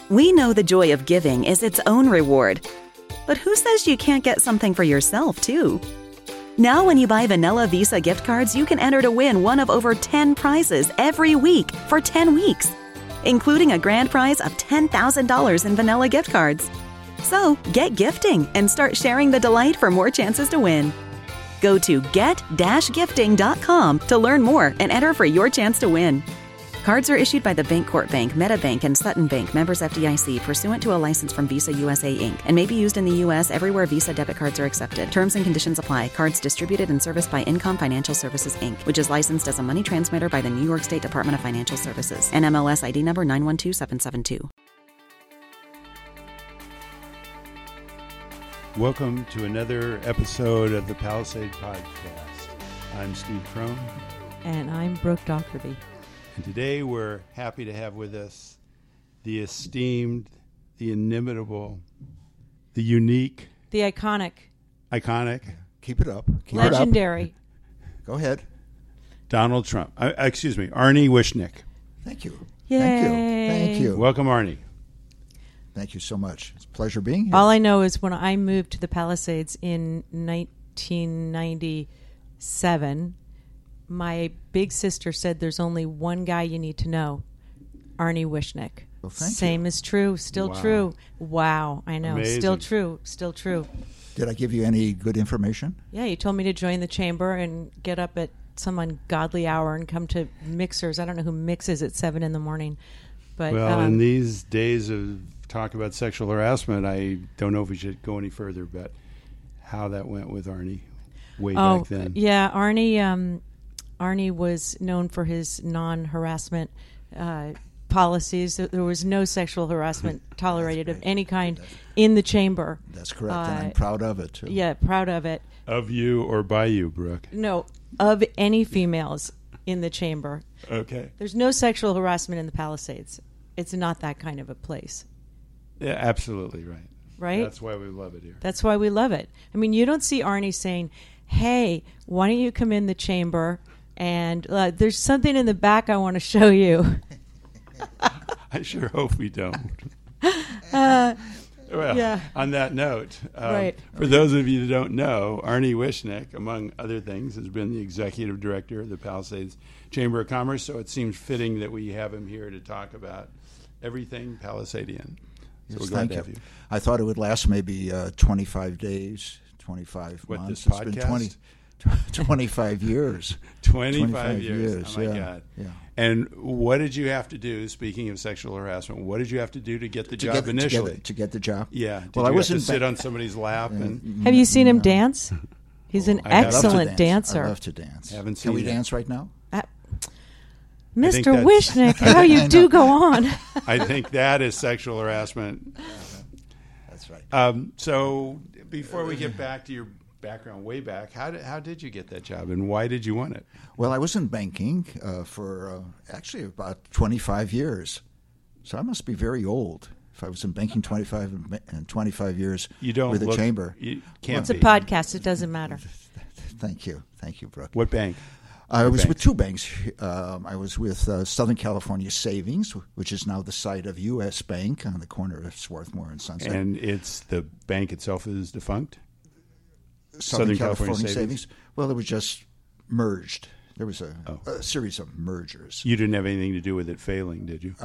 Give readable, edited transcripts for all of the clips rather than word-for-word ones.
We know the joy of giving is its own reward. But who says you can't get something for yourself, too? Now when you buy Vanilla Visa gift cards, you can enter to win one of over 10 prizes every week for 10 weeks, including a grand prize of $10,000 in Vanilla gift cards. So get gifting and start sharing the delight for more chances to win. Go to get-gifting.com to learn more and enter for your chance to win. Cards are issued by the Bancorp Bank, MetaBank, and Sutton Bank, members FDIC, pursuant to a license from Visa USA Inc., and may be used in the U.S. everywhere Visa debit cards are accepted. Terms and conditions apply. Cards distributed and serviced by Income Financial Services Inc., which is licensed as a money transmitter by the New York State Department of Financial Services. NMLS ID number 912772. Welcome to another episode of the Palisade Podcast. I'm Steve Crone. And I'm Brooke Dockerby. And today we're happy to have with us the esteemed, the inimitable, the unique, the iconic, keep it up, legendary. Go ahead. Donald Trump. Excuse me, Arnie Wishnick. Thank you. Yay. Thank you. Welcome, Arnie. Thank you so much. It's a pleasure being here. All I know is when I moved to the Palisades in 1997, my big sister said there's only one guy you need to know, Arnie Wishnick. Well, thank Same you. is true, still Wow. true. Wow, I know. Amazing. Still true. Did I give you any good information? Yeah, you told me to join the chamber and get up at some ungodly hour and come to mixers. I don't know who mixes at 7 a.m. But Well, in these days of talk about sexual harassment, I don't know if we should go any further, but how that went with Arnie way back then. Yeah, Arnie was known for his non-harassment policies. There was no sexual harassment tolerated of any kind in the chamber. That's correct, and I'm proud of it, too. Yeah, proud of it. Of you or by you, Brooke? No, of any females in the chamber. Okay. There's no sexual harassment in the Palisades. It's not that kind of a place. Yeah, absolutely right. Right? That's why we love it here. That's why we love it. I mean, you don't see Arnie saying, hey, why don't you come in the chamber and there's something in the back I want to show you. I sure hope we don't. Yeah. On that note, Right. For those of you that don't know, Arnie Wishnick, among other things, has been the executive director of the Palisades Chamber of Commerce, so it seems fitting that we have him here to talk about everything Palisadian. So we're glad Thank to have you. you. I thought it would last maybe 25 days, 25 What, months. this It's podcast? been 25 years. 25 years. Oh, my yeah. God. Yeah. And what did you have to do, speaking of sexual harassment, what did you have to do to get the job initially? To get the job? Yeah. Did Well, you I wasn't have to sit on somebody's lap? And Have you seen him dance? He's an I have. excellent dancer. I love to dance. Haven't Can we seen it. dance right now? think Mr. that's- Wishnick, how you do go on. I think that is sexual harassment. That's right. So before we get back to your background way back, how did you get that job and why did you want it? Well, I was in banking for actually about 25 years. So I must be very old if I was in banking 25 years You don't with look, the chamber. You can't It's a be. podcast. It doesn't matter. Thank you, Brooke. What bank? I What was bank? with two banks. I was with Southern California Savings, which is now the site of U.S. Bank on the corner of Swarthmore and Sunset. And it's the bank itself is defunct? Southern California California Savings? Savings. Well, it was just merged. There was a Oh. series of mergers. You didn't have anything to do with it failing, did you?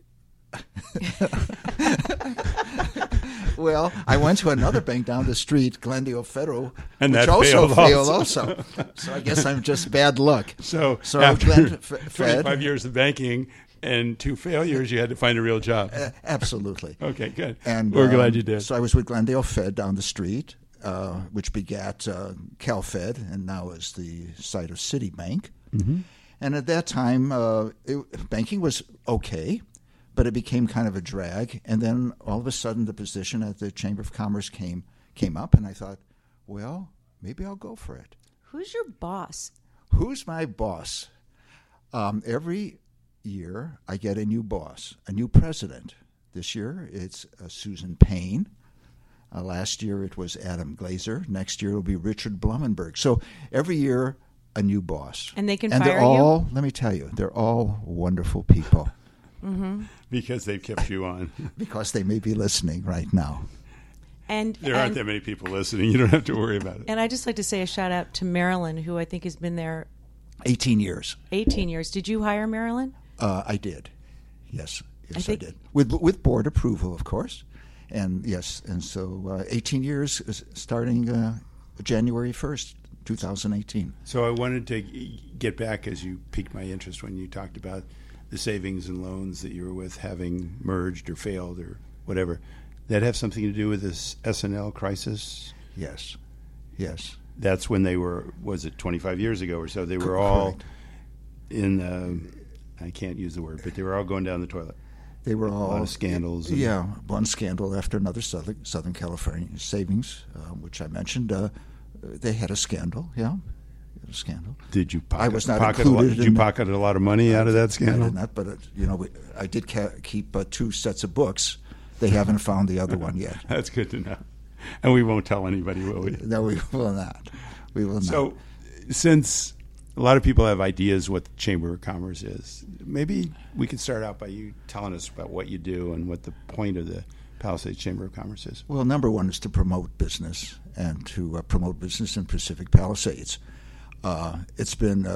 Well, I went to another bank down the street, Glendale Federal, And which that also failed also. So I guess I'm just bad luck. So So after Glen Fed- 25 years of banking and 2 failures, you had to find a real job. Absolutely. Okay, good. And We're glad you did. So I was with Glendale Fed down the street, which begat Cal Fed, and now is the site of Citibank. Mm-hmm. And at that time, banking was okay, but it became kind of a drag. And then all of a sudden, the position at the Chamber of Commerce came up, and I thought, well, maybe I'll go for it. Who's your boss? Who's my boss? Every year, I get a new boss, a new president. This year, it's Susan Payne. Last year, it was Adam Glazer. Next year, it'll be Richard Blumenberg. So every year, a new boss. And they can and fire they're all, let me tell you, they're all wonderful people. because they've kept you on. Because they may be listening right now. And There aren't that many people listening. You don't have to worry about it. And I'd just like to say a shout out to Marilyn, who I think has been there 18 years. 18 years. Did you hire Marilyn? I did. Yes, I think- did. With board approval, of course. And yes, and so 18 years starting January 1st, 2018. So I wanted to get back, as you piqued my interest when you talked about the savings and loans that you were with having merged or failed or whatever. That have something to do with this SNL crisis? Yes. That's when they were, was it 25 years ago or so? They were Correct. all in, I can't use the word, but they were all going down the toilet. They were all A lot of scandals. and- Yeah, one scandal after another. Southern California Savings, which I mentioned, they had a scandal. Yeah, a scandal. Did you pocket, I was not pocket a lot, included did you in- pocket a lot of money out of that I scandal? did not, but I did keep 2 sets of books. They haven't found the other one yet. That's good to know. And we won't tell anybody, will we? No, we will not. We will not. So, since a lot of people have ideas what the Chamber of Commerce is, maybe we could start out by you telling us about what you do and what the point of the Palisades Chamber of Commerce is. Well, number one is to promote business and to promote business in Pacific Palisades. It's been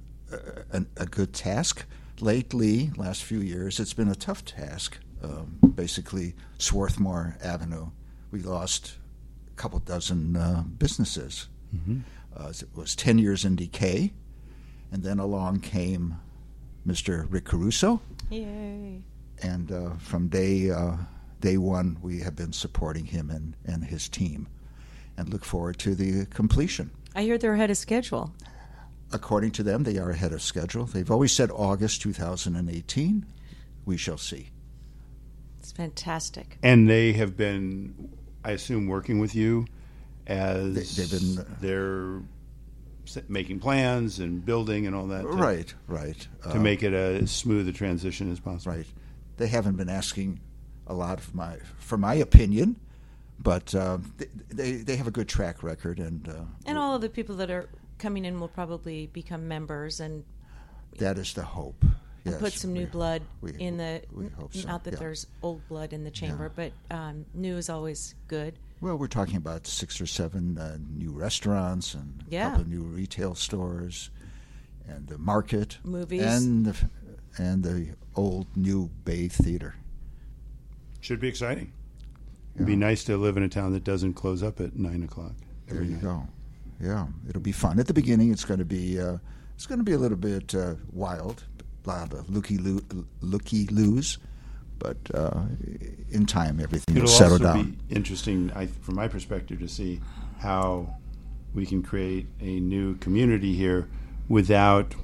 a good task. Lately, last few years, it's been a tough task. Basically, Swarthmore Avenue, we lost a couple dozen businesses. It was 10 years in decay, and then along came Mr. Rick Caruso, Yay. and from day one, we have been supporting him and his team, and look forward to the completion. I hear they're ahead of schedule. According to them, they are ahead of schedule. They've always said August 2018. We shall see. It's fantastic. And they have been, I assume, working with you as They've been they're making plans and building and all that. right. To make it as smooth a transition as possible. Right. They haven't been asking a lot for my opinion, but they have a good track record, and And all of the people that are coming in will probably become members and that is the hope. Yes, put some new blood in the. we hope so, Not that yeah. there's old blood in the chamber, but new is always good. Well, we're talking about 6 or 7 new restaurants and a Yeah. couple of new retail stores, and the market, Movies. and the old new Bay Theater. Should be exciting. It'd be nice to live in a town that doesn't close up at 9 o'clock. There you go. Yeah, it'll be fun. At the beginning, it's going to be a little bit wild, a lot of looky-loos, but in time, everything will It'll settle also down. be interesting, from my perspective, to see how we can create a new community here without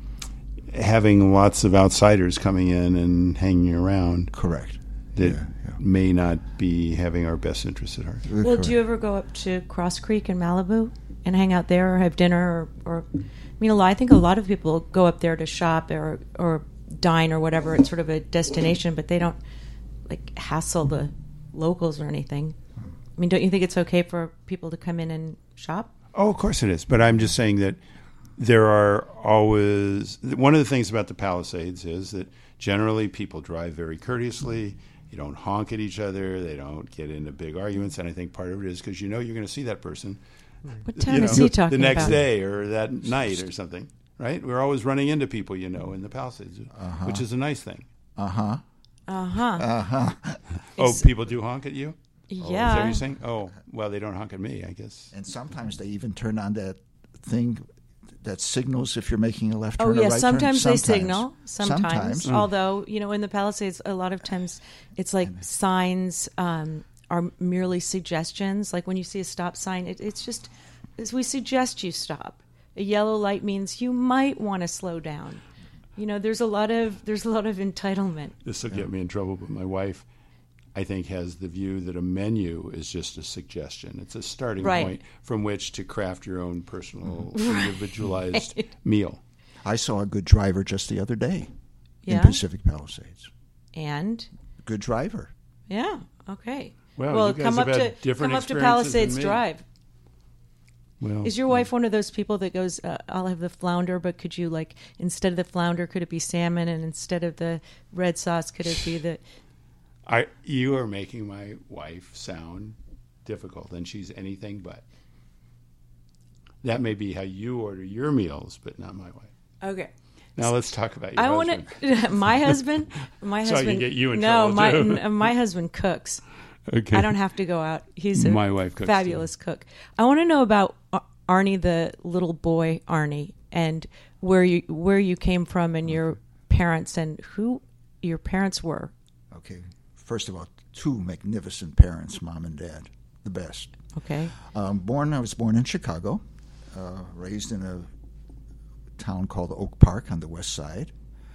having lots of outsiders coming in and hanging around Correct. that Yeah. may not be having our best interests at heart. Well, Correct. do you ever go up to Cross Creek in Malibu and hang out there, or have dinner, or I think a lot of people go up there to shop or dine or whatever. It's sort of a destination, but they don't like hassle the locals or anything. I mean, don't you think it's okay for people to come in and shop? Oh, of course it is. But I'm just saying that there are always one of the things about the Palisades is that generally people drive very courteously. You don't honk at each other. They don't get into big arguments. And I think part of it is because you're going to see that person What town is he talking the next about? day or that night or something, right? We're always running into people, in the Palisades, which is a nice thing. Uh-huh. Oh, people do honk at you? Is that what Yeah. you're saying? Oh, well, they don't honk at me, I guess. And sometimes they even turn on that thing that signals if you're making a left turn Oh, or yeah. right turn. Sometimes they signal. Sometimes. Although, in the Palisades, a lot of times it's like signs are merely suggestions. Like when you see a stop sign, it's just we suggest you stop. A yellow light means you might want to slow down. There's a lot of entitlement. This will get me in trouble, but my wife, I think, has the view that a menu is just a suggestion. It's a starting Right. point from which to craft your own personal, individualized meal. I saw a good driver just the other day in Yeah? Pacific Palisades. And Good driver. yeah, okay. Well, you guys come have up had to different come up to experiences Palisades than me. Drive. Well, Is your wife one of those people that goes, I'll have the flounder, but could you, like, instead of the flounder, could it be salmon? And instead of the red sauce, could it be the... You are making my wife sound difficult, and she's anything but. That may be how you order your meals, but not my wife. Okay. Now let's talk about your I husband. want to... My husband... So I can get you in trouble, too. My husband cooks. Okay. I don't have to go out. He's a My wife cooks, fabulous cook. I want to know about Arnie, the little boy Arnie, and where you came from and your parents and who your parents were. Okay. First of all, two magnificent parents, mom and dad, the best. Okay. I was born in Chicago, raised in a town called Oak Park on the west side.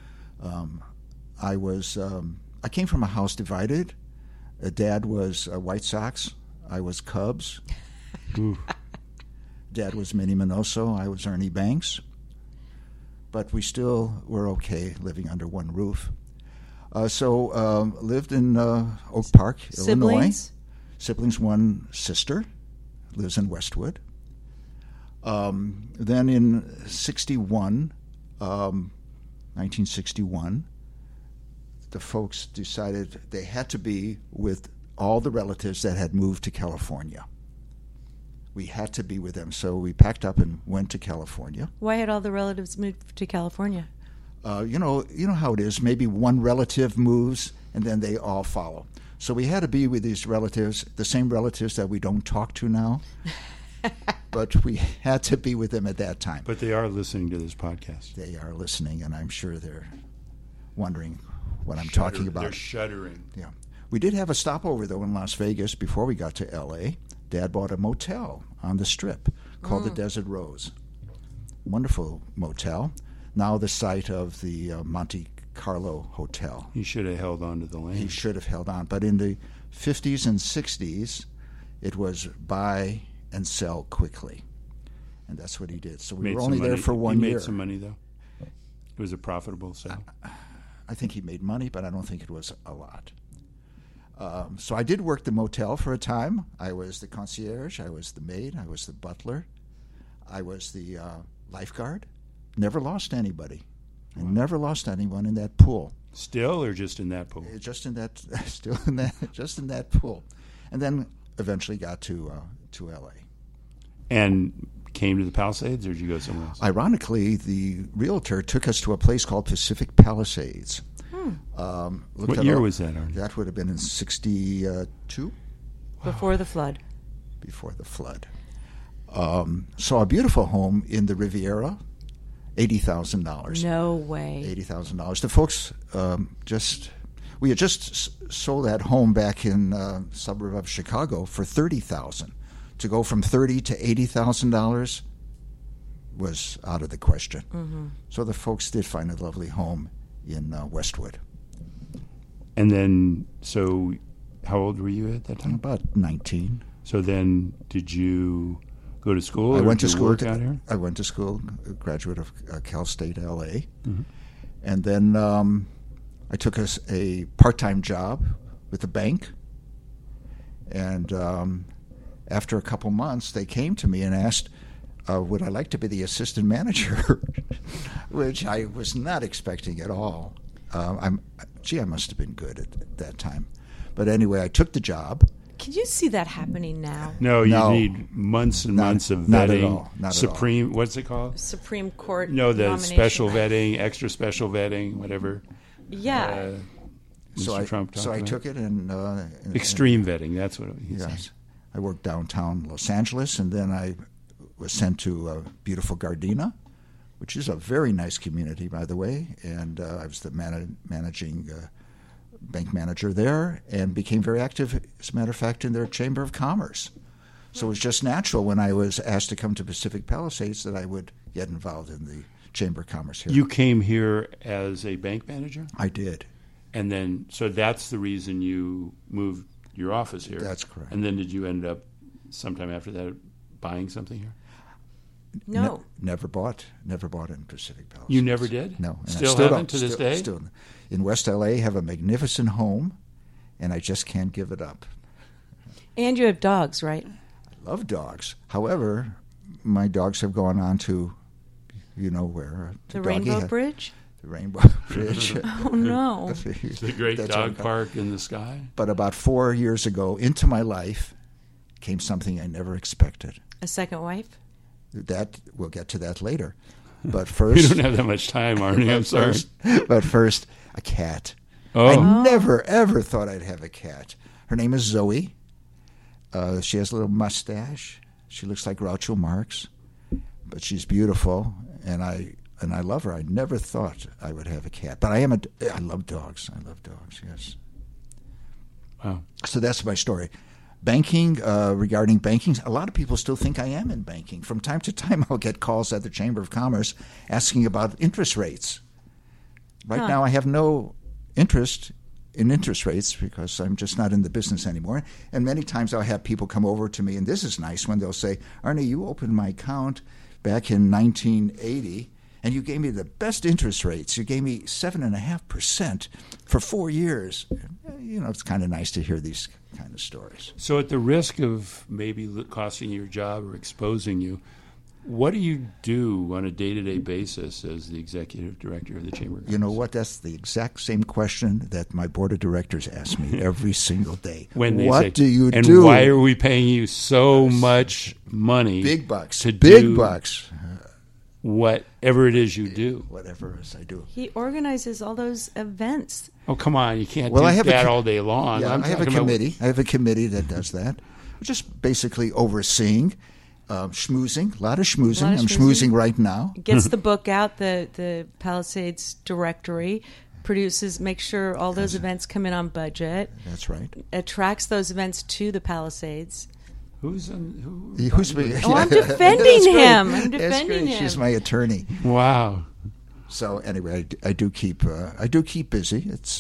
I came from a house divided. Dad was White Sox. I was Cubs. Dad was Minnie Minoso. I was Ernie Banks. But we still were okay living under one roof. So lived in Oak Park, Illinois. Siblings, one sister, lives in Westwood. Then in 1961, the folks decided they had to be with all the relatives that had moved to California. We had to be with them, so we packed up and went to California. Why had all the relatives moved to California? You know how it is. Maybe one relative moves, and then they all follow. So we had to be with these relatives, the same relatives that we don't talk to now. But we had to be with them at that time. But they are listening to this podcast. They are listening, and I'm sure they're wondering what I'm talking about. They're shuddering. Yeah. We did have a stopover, though, in Las Vegas before we got to L.A. Dad bought a motel on the Strip called the Desert Rose. Wonderful motel. Now the site of the Monte Carlo Hotel. He should have held on to the land. He should have held on. But in the 50s and 60s, it was buy and sell quickly. And that's what he did. So we were only there for 1 year. He made some money, though. It was a profitable sale. I think he made money, but I don't think it was a lot. So I did work the motel for a time. I was the concierge. I was the maid. I was the butler. I was the lifeguard. Never lost anybody. I never lost anyone in that pool. Still, or just in that pool? Just in that pool. And then eventually got to L.A. And came to the Palisades, or did you go somewhere else? Ironically, the realtor took us to a place called Pacific Palisades. What year was that, Arnie? That would have been in 62? Before the flood. Before the flood. Saw a beautiful home in the Riviera, $80,000. No way. $80,000. The folks we had just sold that home back in suburb of Chicago for $30,000. To go from $30,000 to $80,000 was out of the question. Mm-hmm. So the folks did find a lovely home in Westwood. And then, so how old were you at that time? About 19. So then, did you go to school? I went to school out here. I went to school, a graduate of Cal State LA, Mm-hmm. and then I took a part-time job with the bank. And after a couple months, they came to me and asked, would I like to be the assistant manager, which I was not expecting at all. I must have been good at that time. But anyway, I took the job. Can you see that happening now? No, you need months and months of vetting. Not at all. Not Supreme, at all. What's it called? Supreme Court No, the nomination. special vetting, extra special vetting, whatever. Yeah. Mr. Trump talked I about. took it and Extreme vetting, that's what he yes. said. I worked downtown Los Angeles, and then I was sent to beautiful Gardena, which is a very nice community, by the way. And I was the managing bank manager there, and became very active, as a matter of fact, in their Chamber of Commerce. So it was just natural when I was asked to come to Pacific Palisades that I would get involved in the Chamber of Commerce here. You came here as a bank manager? I did. And then, so that's the reason you moved your office here? That's correct. And then did you end up, sometime after that, buying something here? No. Never bought in Pacific Palisades. You never did? No. And Still I haven't don't. to this day? Still. In West LA, have a magnificent home, and I just can't give it up. And you have dogs, right? I love dogs. However, my dogs have gone on to, you know where. The Rainbow Bridge? The Rainbow Bridge. Oh, no. The great dog park in the sky. But about 4 years ago, into my life came something I never expected. A second wife? That we'll get to that later. But first, We don't have that much time, Arnie. I'm sorry. But first, a cat. Oh. I never, ever thought I'd have a cat. Her name is Zoe. She has a little mustache. She looks like Groucho Marx, but she's beautiful, and I love her. I never thought I would have a cat, but I love dogs. I love dogs. Yes. Wow. So that's my story. Banking, regarding banking, a lot of people still think I am in banking. From time to time, I'll get calls at the Chamber of Commerce asking about interest rates. Right now, I have no interest in interest rates because I'm just not in the business anymore. And many times I'll have people come over to me, and this is nice, when they'll say, Arnie, you opened my account back in 1980, and you gave me the best interest rates. You gave me 7.5% for 4 years. You know, it's kind of nice to hear these kind of stories. So at the risk of maybe costing you your job or exposing you, what do you do on a day-to-day basis as the executive director of the Chamber of Commerce? You know what? That's the exact same question that my board of directors ask me every single day. When they what say, do you and do? And why are we paying you so much money? Big bucks. To Big do bucks. Whatever it is you do. Whatever it is I do. He organizes all those events. Oh, come on. You can't Well, do I have that all day long. Yeah, I have a committee. I have a committee that does that. Just basically overseeing, schmoozing, a lot of schmoozing. I'm schmoozing right now. Gets the book out, the Palisades directory, makes sure all those events come in on budget. That's right. Attracts those events to the Palisades. Who's I'm defending him. I'm defending him. She's my attorney. Wow. So anyway, I do keep busy. It's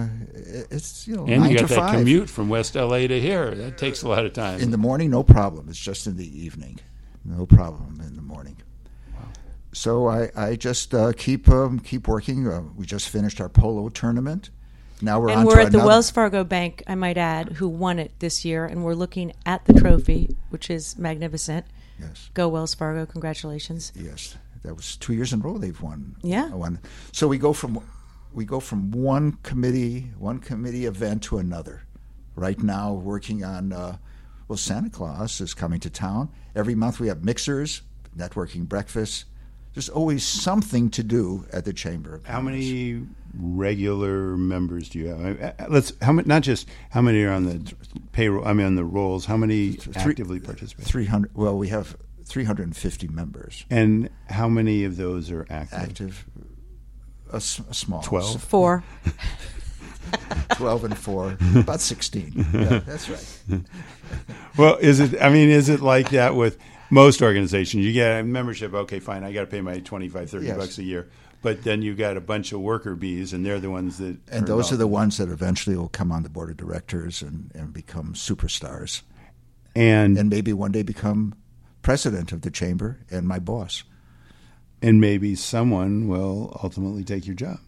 you know, and 9 you to got that 5. commute from West LA to here. That takes a lot of time. In the morning, no problem. It's just in the evening, no problem in the morning. Wow. So I just keep working. We just finished our polo tournament. Now we're and we're at the Wells Fargo Bank, I might add, who won it this year, and we're looking at the trophy, which is magnificent. Yes. Go Wells Fargo! Congratulations. Yes, that was 2 years in a row they've won. Yeah. So we go from one committee event to another. Right now, working on Santa Claus is coming to town. Every month we have mixers, networking breakfasts. There's always something to do at the Chamber of Commerce. How many regular members do you have? Not just how many are on the payroll. I mean, on the rolls. How many actively participate? 300. Well, we have 350 members. And how many of those are active? Active, a small. 12. 4. 12 and 4, about 16. Yeah, that's right. Well, is it like that with most organizations? You get a membership, okay, fine, I got to pay my $25, $30 bucks a year. But then you got a bunch of worker bees, and they're the ones that... And those are the ones that eventually will come on the board of directors and become superstars. And maybe one day become president of the chamber and my boss. And maybe someone will ultimately take your job.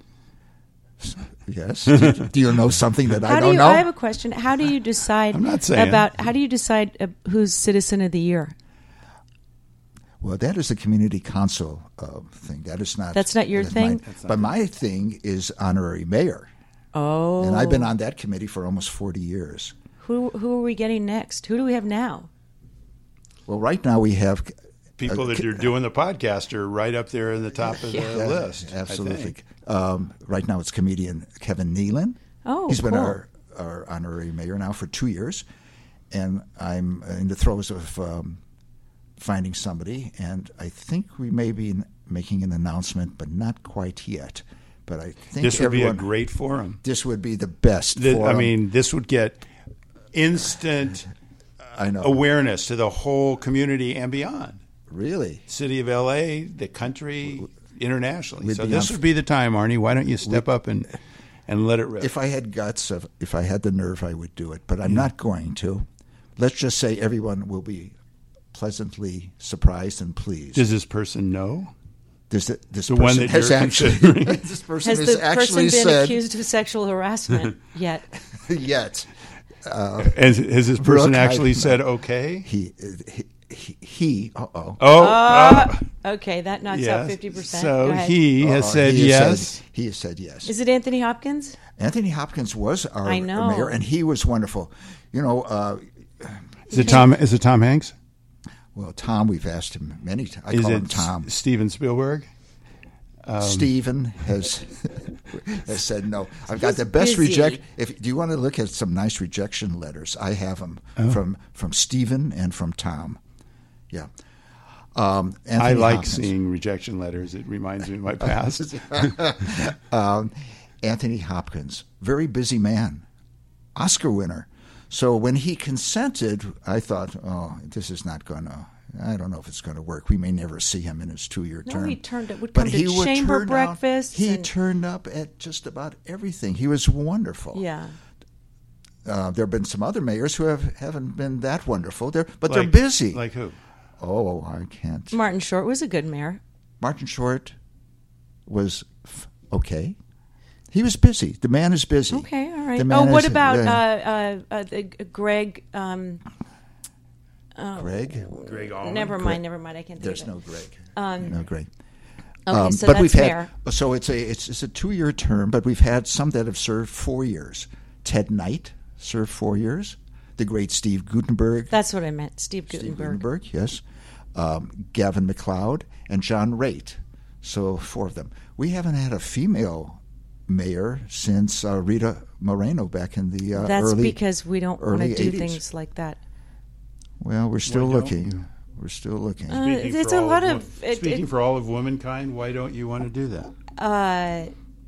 Yes. Do you know something that I don't know? I have a question. How do you decide I'm not saying. How do you decide who's Citizen of the Year? Well, that is a community council thing. That's not your thing? But my thing is honorary mayor. Oh. And I've been on that committee for almost 40 years. Who are we getting next? Who do we have now? Well, right now we have... People that are doing the podcast are right up there in the top of the list. Absolutely. Right now it's comedian Kevin Nealon. Oh, He's been cool. our honorary mayor now for 2 years. And I'm in the throes of finding somebody. And I think we may be making an announcement, but not quite yet. But I think this would be a great forum. This would be the best forum. I mean, this would get instant awareness to the whole community and beyond. Really? City of L.A., the country, internationally. So this would be the time, Arnie. Why don't you step up and let it rip? If I had guts, if I had the nerve, I would do it. But I'm not going to. Let's just say everyone will be pleasantly surprised and pleased. Does this person know? This the person one that has you're actually. This person has the actually person been said, accused of sexual harassment yet? Yet. Has this person actually said okay? Okay, that knocks yes. out 50%. So Go ahead. he has said yes. He has said yes. Is it Anthony Hopkins? Anthony Hopkins was our I know. mayor, and he was wonderful. Is it Tom? Is it Tom Hanks? Well, Tom, we've asked him many times. I Is call it him Tom. Steven Spielberg? Stephen has said no. I've got He's the best busy. Do you want to look at some nice rejection letters? I have them from Stephen and from Tom. Yeah. Anthony I like Hopkins. seeing rejection letters. It reminds me of my past. Anthony Hopkins, very busy man, Oscar winner. So when he consented, I thought, this is not going to. I don't know if it's going to work. We may never see him in his 2-year term. No, he would But come he to would chamber turn breakfasts. He and- turned up at just about everything. He was wonderful. Yeah. There have been some other mayors who haven't been that wonderful. They're Like- busy. Like who? Oh, I can't. Martin Short was a good mayor. Martin Short was okay. He was busy. The man is busy. Okay, all right. The man What is- about Greg? Greg? Greg Allman? Never mind. I can't think There's of it. no Greg. No Greg. Okay, so but that's we've had mayor. so it's a 2-year term, but we've had some that have served 4 years. Ted Knight served 4 years. The great Steve Gutenberg. That's what I meant. Steve Steve Gutenberg. Gutenberg, yes. Gavin MacLeod and John Raitt. So 4 of them. We haven't had a female mayor since Rita Moreno back in the That's early. because we don't want to early do 80s. things like that. Well, we're still Why don't looking. you? We're still looking. Speaking it's for a all lot of of- wo- speaking for all of womankind, why don't you want to do that?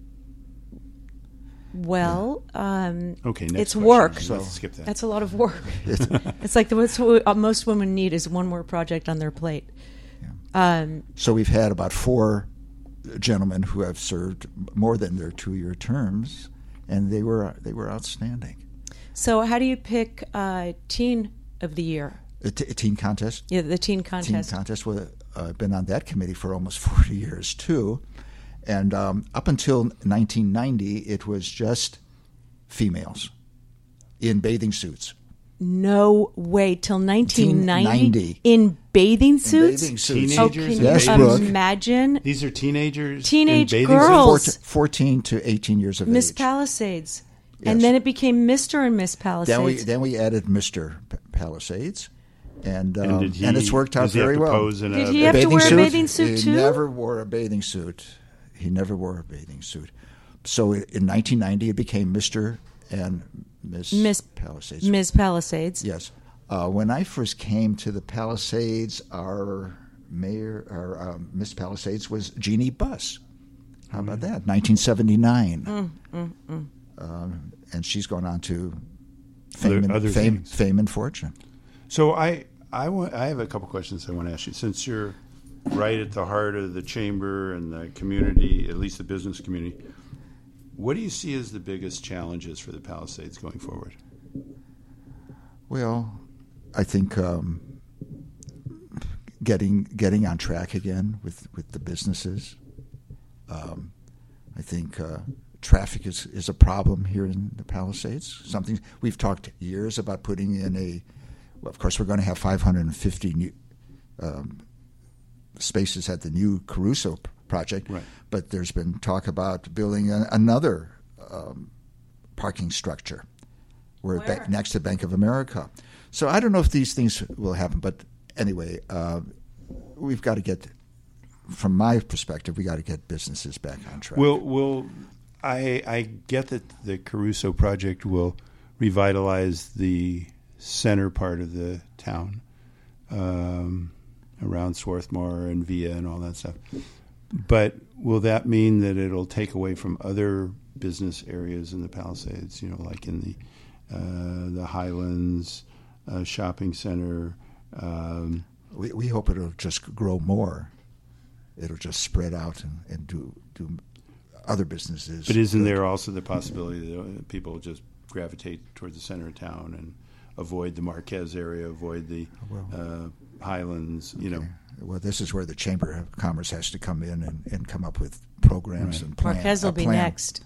Okay, next it's question. work. Let's skip that. That's a lot of work. It's like what most women need is one more project on their plate. So we've had about 4 gentlemen who have served more than their 2-year terms, and they were outstanding. So how do you pick Teen of the Year? A teen contest. Yeah, the teen contest. Teen contest. Well, I've been on that committee for almost 40 years too, and up until 1990, it was just females in bathing suits. No way, till 1990 1990. in bathing suits. Bathing suits. Oh, Teenagers can in you Yes, Brooke. imagine? These are teenagers. Teenage in bathing girls. suits? 14 to 18 years of Miss age. Palisades, Yes. and then it became Mr. and Miss Palisades. Then we added Mr. Palisades, and did he- it's worked out does he have very to well. pose in Did a he have to wear a bathing suit he too? never wore a bathing suit. He never wore a bathing suit. So in 1990, it became Mr. and Miss Palisades. Miss Palisades. Yes. When I first came to the Palisades, our Miss Palisades was Jeannie Buss. How about that? 1979. And she's gone on to Other things. fame and fortune. So I have a couple questions I want to ask you. Since you're right at the heart of the chamber and the community, at least the business community, what do you see as the biggest challenges for the Palisades going forward? Well, I think getting on track again with the businesses. I think traffic is a problem here in the Palisades. Something we've talked years about putting in well, of course, we're going to have 550 new spaces at the new Caruso project, Right. but there's been talk about building another parking structure next to Bank of America. So I don't know if these things will happen, but anyway, we've got to get, from my perspective, we got to get businesses back on track. I get that the Caruso project will revitalize the center part of the town, around Swarthmore and Via and all that stuff. But will that mean that it'll take away from other business areas in the Palisades? You know, like in the Highlands shopping center. We hope it'll just grow more. It'll just spread out and do other businesses. But isn't there also the possibility that people just gravitate towards the center of town and avoid the Marquez area, avoid the Highlands? You know. Well, this is where the Chamber of Commerce has to come in and come up with programs and plans. Marquez will be next.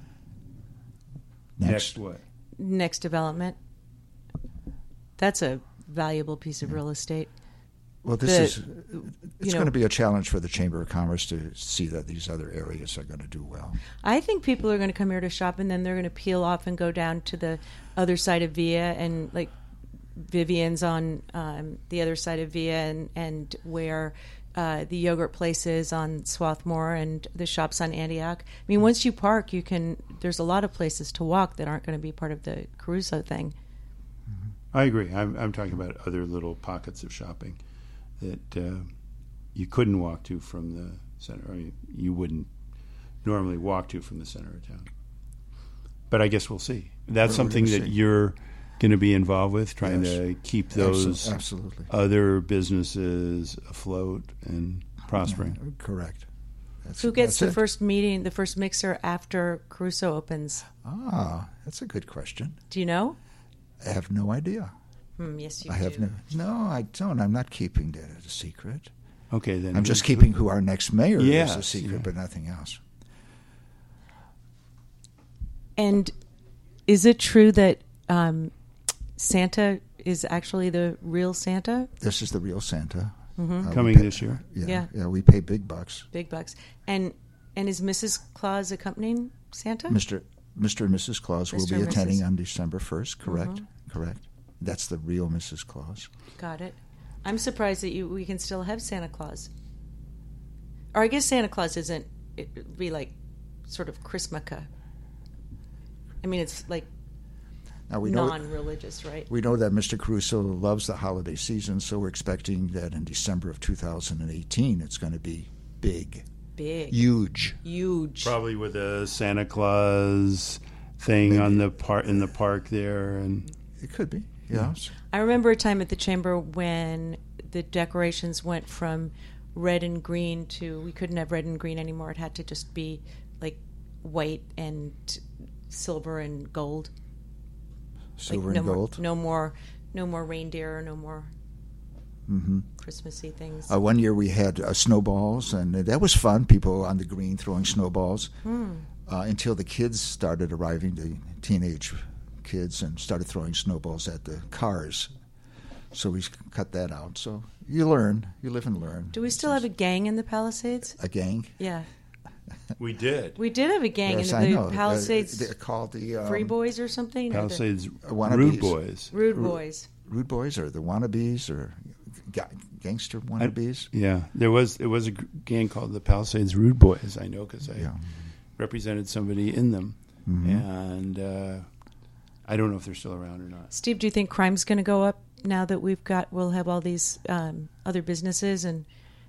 Next what? Next development. That's a valuable piece of real estate. Well, it's it's going to be a challenge for the Chamber of Commerce to see that these other areas are going to do well. I think people are going to come here to shop, and then they're going to peel off and go down to the other side of Via, and like Vivian's on the other side of Via, and where the yogurt place is on Swarthmore, and the shops on Antioch. I mean, once you park, there's a lot of places to walk that aren't going to be part of the Caruso thing. I agree. I'm talking about other little pockets of shopping that you couldn't walk to from the center, or you wouldn't normally walk to from the center of town. But I guess we'll see. That's something that you're going to be involved with, trying to keep those absolutely other businesses afloat and prospering. Correct. Who gets the it. first meeting, the first mixer after Caruso opens? That's a good question. Do you know? I have no idea. Yes, you I do. have no, I don't. I'm not keeping that as a secret. Okay, then I'm just keeping who our next mayor is Yes, a secret, yeah. but nothing else. And is it true that Santa is actually the real Santa? This is the real Santa. coming this year. Yeah, Yeah. we pay big bucks. Big bucks. And is Mrs. Claus accompanying Santa? Mr. and Mrs. Claus will Mr. be and attending Mrs. on December 1st, correct? Correct. That's the real Mrs. Claus. Got it. I'm surprised that we can still have Santa Claus. Or I guess Santa Claus isn't, it would be like sort of Christmaka. I mean, it's like Now we know non-religious, right? we know that Mr. Caruso loves the holiday season, so we're expecting that in December of 2018 it's going to be big, Big. huge. Huge. Probably with a Santa Claus thing on the in the park there, and It could be, yes. I remember a time at the chamber when the decorations went from red and green to, we couldn't have red and green anymore. It had to just be like white and silver and gold. Silver Like and gold. No more reindeer, no more Christmassy things. One year we had snowballs, and that was fun. People on the green throwing snowballs until the kids started arriving, the teenage kids, and started throwing snowballs at the cars. So we cut that out. So you learn. You live and learn. Do we still have a gang in the Palisades? A gang? Yeah. we did. We did have a gang Yes, in I the know. Palisades. They're called the Free Boys or something? Or the Palisades Wannabes. Rude Boys. Rude Boys. Rude Boys or the Wannabes or gangster wannabes. Yeah, there was a gang called the Palisades Rude Boys. I know because I represented somebody in them, and I don't know if they're still around or not. Steve, do you think crime's going to go up now that we'll have all these other businesses? And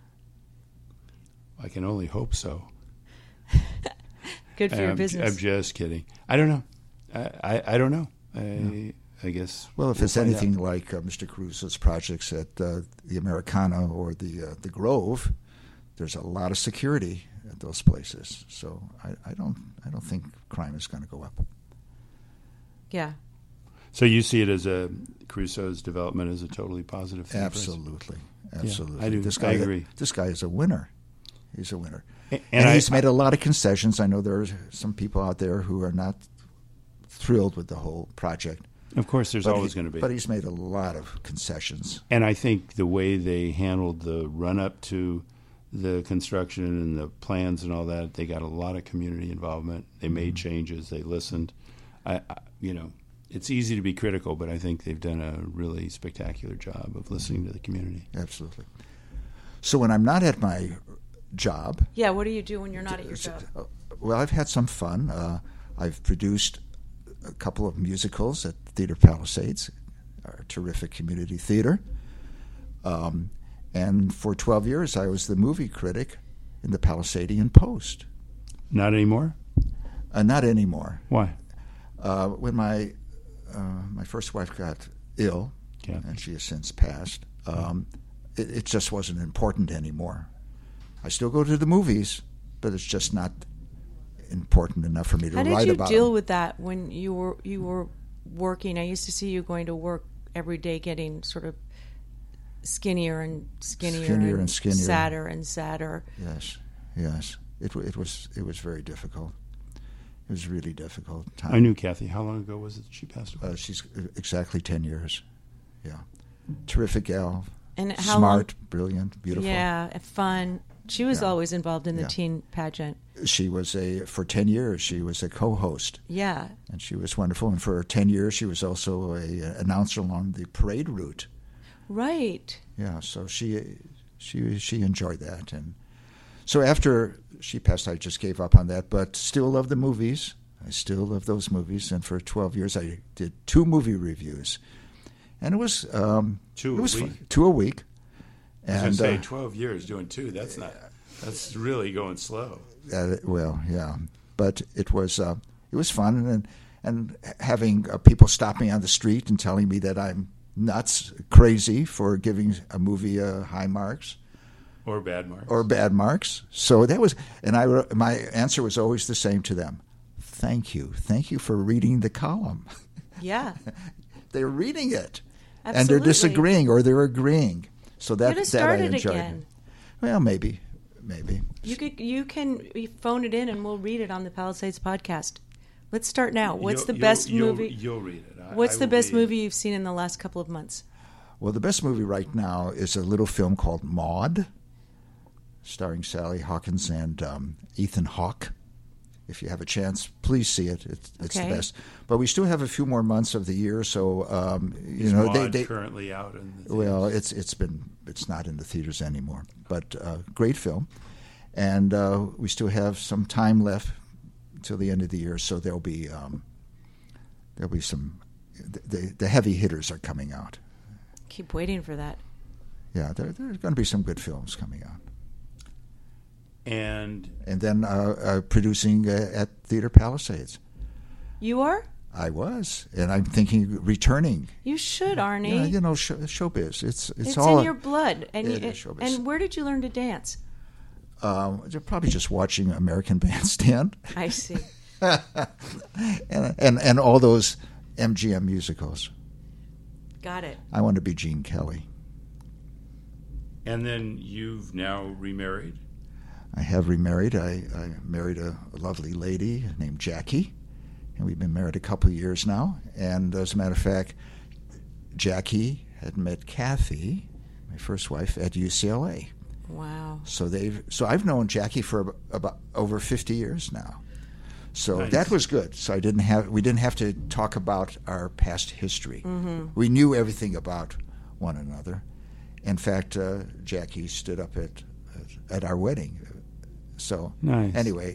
I can only hope so. good for your business. I'm just kidding. I don't know. I don't know. I guess. Well, if we'll it's find anything out. like Mr. Caruso's projects at the Americana or the Grove, there's a lot of security at those places. So I don't think crime is going to go up. Yeah. So you see it as Caruso's development as a totally positive thing? for us? Absolutely. I do. I agree. This guy is a winner. He's a winner. And he's made a lot of concessions. I know there are some people out there who are not thrilled with the whole project. Of course, there's always going to be. But he's made a lot of concessions. And I think the way they handled the run-up to the construction and the plans and all that, they got a lot of community involvement. They made changes. They listened. It's easy to be critical, but I think they've done a really spectacular job of listening to the community. Absolutely. So when I'm not at my job... Yeah, what do you do when you're not at your job? Well, I've had some fun. I've produced a couple of musicals at Theater Palisades, our terrific community theater. And for 12 years, I was the movie critic in the Palisadian Post. Not anymore? Not anymore. Why? When my first wife got ill, and she has since passed, it just wasn't important anymore. I still go to the movies, but it's just not important enough for me to write about. How did you deal them. with that when you were working? I used to see you going to work every day, getting sort of skinnier and skinnier, sadder and sadder. Yes. It was very difficult. It was really difficult time. I knew Kathy. How long ago was it she passed away? She's exactly 10 years. Yeah. Terrific gal, And how smart, brilliant, beautiful. Yeah, fun. She was Yeah. always involved in the Yeah. teen pageant. She was for 10 years, she was a co-host. Yeah. And she was wonderful. And for 10 years, she was also a announcer along the parade route. Right. Yeah, so she enjoyed that. And so after she passed, I just gave up on that, but still love the movies. I still love those movies. And for 12 years, I did 2 movie reviews. And it was Two it a was week? fun. 2 a week. I was And going to say 12 years doing 2. That's really going slow. well, yeah, but it was fun, and having people stop me on the street and telling me that I'm nuts, crazy for giving a movie high marks Or bad marks. So that was, and my answer was always the same to them: thank you for reading the column. Yeah. They're reading it, and Absolutely. they're disagreeing or they're agreeing. So You're that gonna that start I it enjoyed. again. Well, maybe. You can phone it in and we'll read it on the Palisades podcast. Let's start now. What's the You'll- best you'll- movie? You'll read it. What's I the will best be- movie you've seen in the last couple of months? Well, the best movie right now is a little film called Maude, starring Sally Hawkins and Ethan Hawke. If you have a chance, please see it. It's Okay. the best. But we still have a few more months of the year, so Is Maude they currently out in the well, it's not in the theaters anymore. But great film, and we still have some time left till the end of the year, so there'll be some. The heavy hitters are coming out. Keep waiting for that. Yeah, there's going to be some good films coming out. And And then producing at Theater Palisades. You are? I was, and I'm thinking returning. You should, Arnie. Yeah, showbiz. It's it's all in your blood. And it is showbiz. and where did you learn to dance? probably just watching American Bandstand I see. and all those MGM musicals. Got it. I want to be Gene Kelly. And then you've now remarried. I have remarried. I married a lovely lady named Jackie, and we've been married a couple of years now. And as a matter of fact, Jackie had met Kathy, my first wife, at UCLA. Wow. So I've known Jackie for about over 50 years now. So Nice. that was good. So we didn't have to talk about our past history. Mm-hmm. We knew everything about one another. In fact, Jackie stood up at our wedding. So Nice. anyway,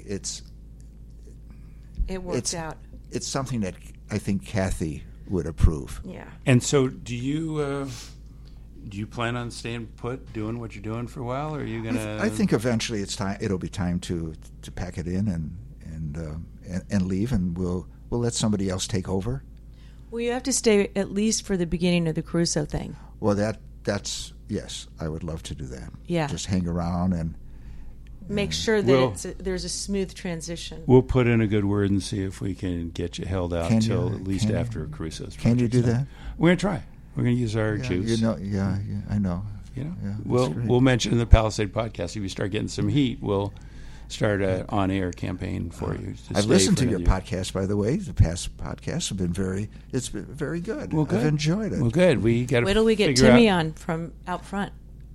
It worked out. it's something that I think Kathy would approve. Yeah. And so, do you plan on staying put, doing what you're doing for a while, or are you gonna? I think eventually it'll be time to pack it in and leave, and we'll let somebody else take over. Well, you have to stay at least for the beginning of the Caruso thing. Well, that's yes, I would love to do that. Yeah. Just hang around and Make sure that Well- there's a smooth transition. We'll put in a good word and see if we can get you held out Can till you- at least can you- after Caruso's. can you do project's done. that? We're gonna try. We're gonna use our yeah, juice. yeah, I know. You know, Yeah, that's we'll great. mention in the Palisade podcast. If you start getting some heat, we'll start an on-air campaign for you. I've stay listened for to your another year. podcast, by the way. The past podcasts have been very good. Well, good. I've enjoyed it. Well, good. We got to Wait till we get figure Timmy out, on from out front.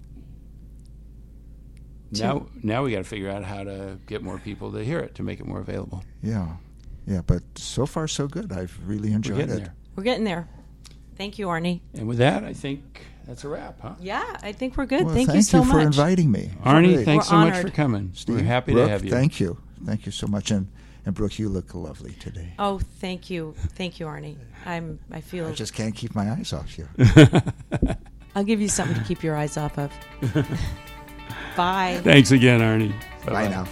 Now we got to figure out how to get more people to hear it to make it more available. Yeah, but so far so good. I've really We're enjoyed getting it. there. We're getting there. Thank you, Arnie. And with that, I think that's a wrap, huh? Yeah, I think we're good. Well, thank you so for much. inviting me. Arnie, Great. thanks We're so much honored. for coming. Steve, We're happy Brooke, to have you. Thank you so much. And Brooke, you look lovely today. Oh, thank you, Arnie. I feel. I just can't keep my eyes off you. I'll give you something to keep your eyes off of. Bye. Thanks again, Arnie. Bye now.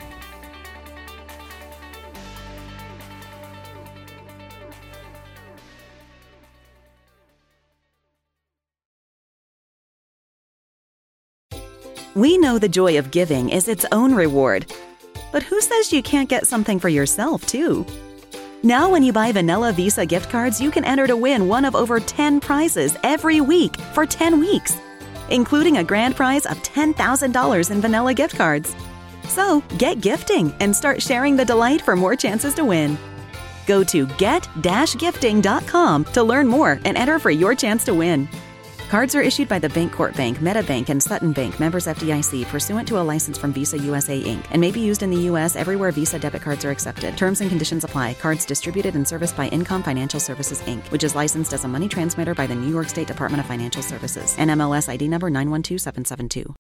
We know the joy of giving is its own reward. But who says you can't get something for yourself, too? Now, when you buy Vanilla Visa gift cards, you can enter to win one of over 10 prizes every week for 10 weeks, including a grand prize of $10,000 in vanilla gift cards. So, get gifting and start sharing the delight for more chances to win. Go to get-gifting.com to learn more and enter for your chance to win. Cards are issued by the Bancorp Bank, MetaBank, and Sutton Bank, members FDIC, pursuant to a license from Visa USA Inc., and may be used in the U.S. everywhere Visa debit cards are accepted. Terms and conditions apply. Cards distributed and serviced by Income Financial Services Inc., which is licensed as a money transmitter by the New York State Department of Financial Services. NMLS ID number 912772.